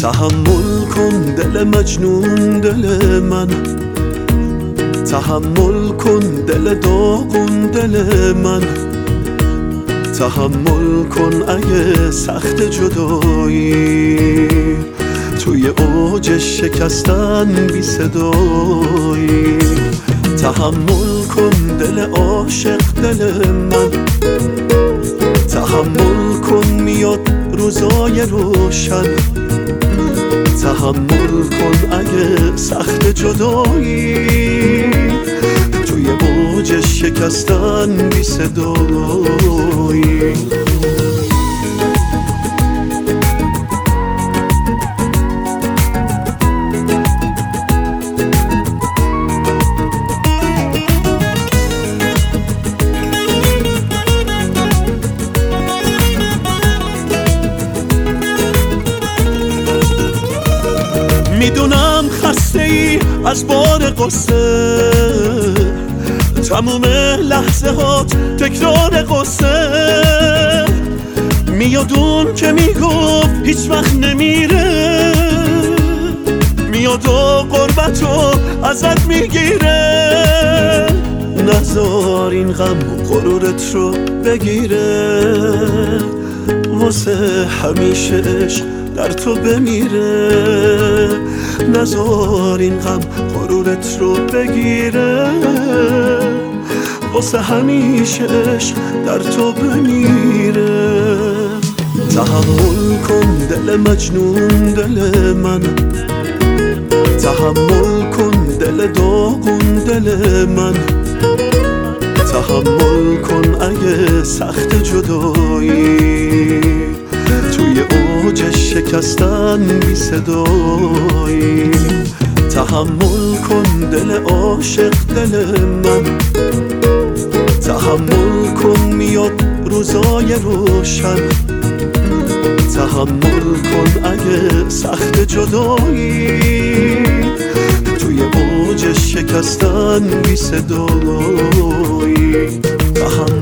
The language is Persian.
تحمل کن دل مجنون دل من، تحمل کن دل داغون دل من، تحمل کن اگه سخت جدایی، توی اوج شکستن بی صدایی. تحمل کن دل عاشق دل من، تحمل کن میاد روزای روشن، تحمل کن اگه سخت جدایی، توی اوج شکستن بی صدایی. میدونم خسته ای از بار قصه، تموم لحظه هات تکرار قصه، میاد اون که میگفت هیچ وقت نمیره، میاد و قربتو ازت میگیره. نذار این غم غرورت رو بگیره، واسه همیشه عشق در تو بمیره. نذار این غم غرورت رو بگیره، واسه همیشه عشق در تو بمیره. تحمل کن دل مجنون دل من، تحمل کن دل داغون دل من، تحمل کن اگه سخت جدایی، توی اوج شکستن بی صدایی. تحمل کن دل عاشق دل من، تحمل کن میاد روزای روشن، تحمل کن اگه سخت جدایی، توی اوج شکستن بی صدایی.